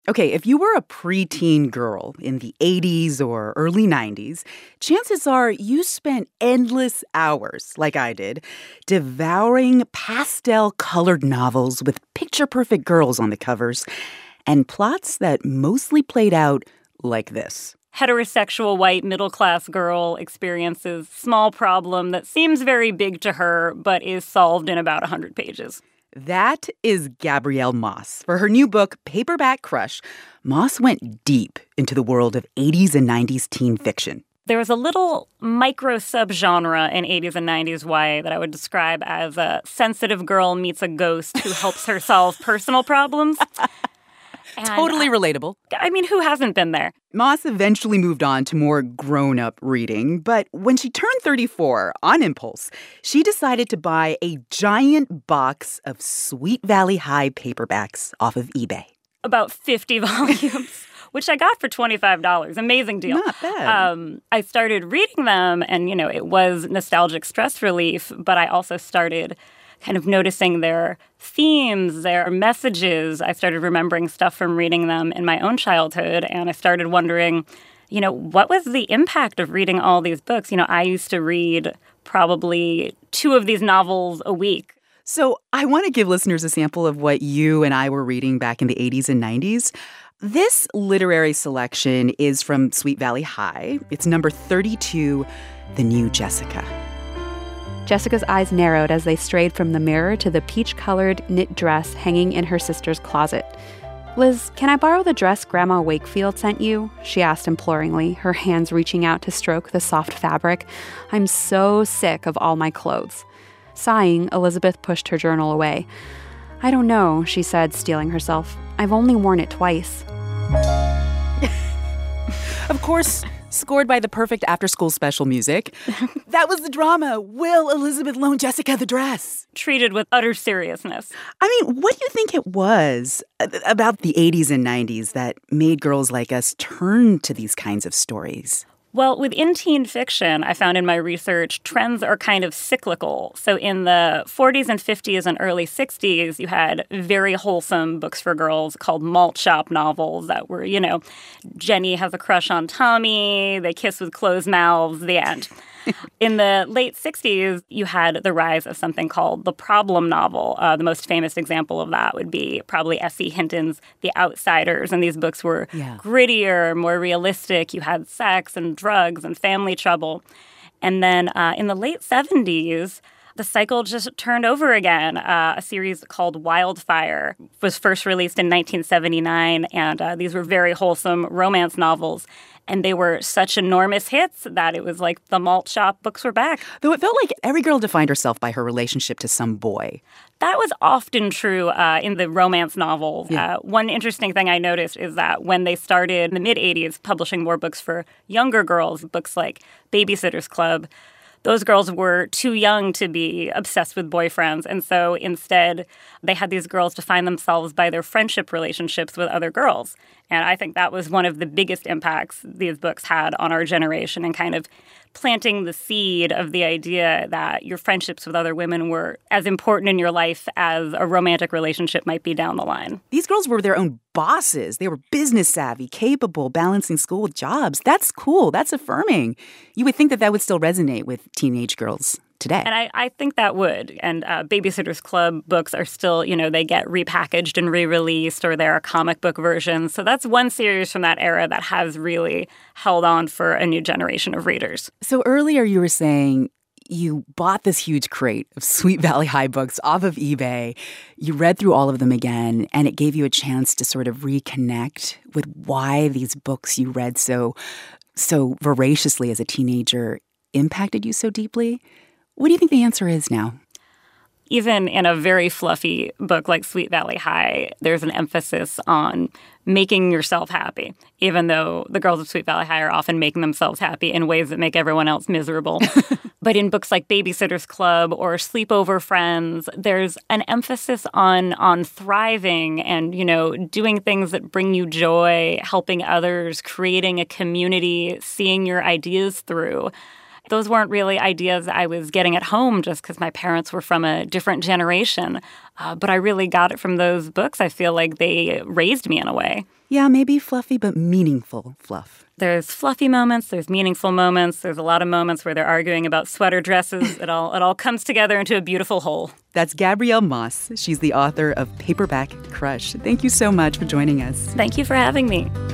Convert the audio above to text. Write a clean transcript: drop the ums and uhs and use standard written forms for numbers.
Okay, if you were a preteen girl in the 80s or early 90s, chances are you spent endless hours, like I did, devouring pastel colored novels with picture perfect girls on the covers and plots that mostly played out like this. Heterosexual white middle-class girl experiences small problem that seems very big to her but is solved in about 100 pages. That is Gabrielle Moss. For her new book, Paperback Crush, Moss went deep into the world of 80s and 90s teen fiction. There was a little micro subgenre in 80s and 90s YA that I would describe as a sensitive girl meets a ghost who helps her solve personal problems. Totally relatable. I mean, who hasn't been there? Moss eventually moved on to more grown-up reading, but when she turned 34, on impulse, she decided to buy a giant box of Sweet Valley High paperbacks off of eBay. About 50 volumes, which I got for $25. Amazing deal. Not bad. I started reading them, and, it was nostalgic stress relief, but I also started kind of noticing their themes, their messages. I started remembering stuff from reading them in my own childhood, and I started wondering, what was the impact of reading all these books? I used to read probably 2 of these novels a week. So I want to give listeners a sample of what you and I were reading back in the 80s and 90s. This literary selection is from Sweet Valley High. It's number 32, The New Jessica. Jessica's eyes narrowed as they strayed from the mirror to the peach-colored knit dress hanging in her sister's closet. "Liz, can I borrow the dress Grandma Wakefield sent you?" she asked imploringly, her hands reaching out to stroke the soft fabric. "I'm so sick of all my clothes." Sighing, Elizabeth pushed her journal away. "I don't know," she said, steeling herself. "I've only worn it twice." Of course, scored by the perfect after-school special music. That was the drama. Will Elizabeth loan Jessica the dress? Treated with utter seriousness. I mean, what do you think it was about the 80s and 90s that made girls like us turn to these kinds of stories? Well, within teen fiction, I found in my research, trends are kind of cyclical. So in the 40s and 50s and early 60s, you had very wholesome books for girls called malt shop novels that were, Jenny has a crush on Tommy, they kiss with closed mouths, the end. In the late 60s, you had the rise of something called the problem novel. The most famous example of that would be probably S.E. Hinton's The Outsiders. And these books were grittier, more realistic. You had sex and drugs and family trouble. And then in the late 70s, the cycle just turned over again. A series called Wildfire was first released in 1979, and these were very wholesome romance novels. And they were such enormous hits that it was like the malt shop books were back. Though it felt like every girl defined herself by her relationship to some boy. That was often true in the romance novels. Yeah. One interesting thing I noticed is that when they started in the mid-'80s publishing more books for younger girls, books like Babysitter's Club, those girls were too young to be obsessed with boyfriends. And so instead, they had these girls define themselves by their friendship relationships with other girls. And I think that was one of the biggest impacts these books had on our generation and kind of planting the seed of the idea that your friendships with other women were as important in your life as a romantic relationship might be down the line. These girls were their own bosses. They were business savvy, capable, balancing school with jobs. That's cool. That's affirming. You would think that that would still resonate with teenage girls today. And I think that would. And Babysitter's Club books are still, they get repackaged and re-released, or there are comic book versions. So that's one series from that era that has really held on for a new generation of readers. So earlier you were saying you bought this huge crate of Sweet Valley High books off of eBay. You read through all of them again, and it gave you a chance to sort of reconnect with why these books you read so voraciously as a teenager impacted you so deeply. What do you think the answer is now? Even in a very fluffy book like Sweet Valley High, there's an emphasis on making yourself happy, even though the girls of Sweet Valley High are often making themselves happy in ways that make everyone else miserable. But in books like Babysitter's Club or Sleepover Friends, there's an emphasis on thriving and, doing things that bring you joy, helping others, creating a community, seeing your ideas through. those weren't really ideas I was getting at home just because my parents were from a different generation. But I really got it from those books. I feel like they raised me in a way. Yeah, maybe fluffy, but meaningful fluff. There's fluffy moments, there's meaningful moments, there's a lot of moments where they're arguing about sweater dresses. It all comes together into a beautiful whole. That's Gabrielle Moss. She's the author of Paperback Crush. Thank you so much for joining us. Thank you for having me.